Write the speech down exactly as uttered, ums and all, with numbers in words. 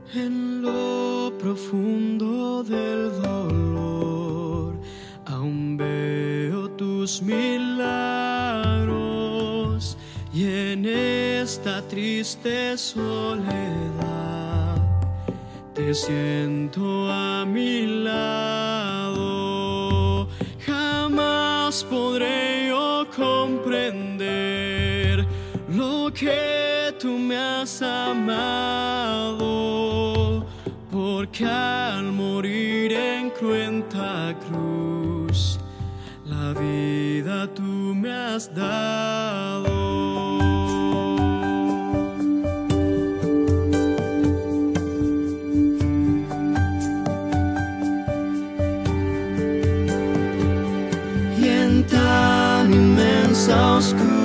En lo profundo del dolor aún veo tus milagros, y en esta triste soledad te siento a mi lado. Jamás podré yo comprender lo que tú me has amado, porque al morir en cruenta cruz, la vida tú me has dado. Y en tan inmensa oscuridad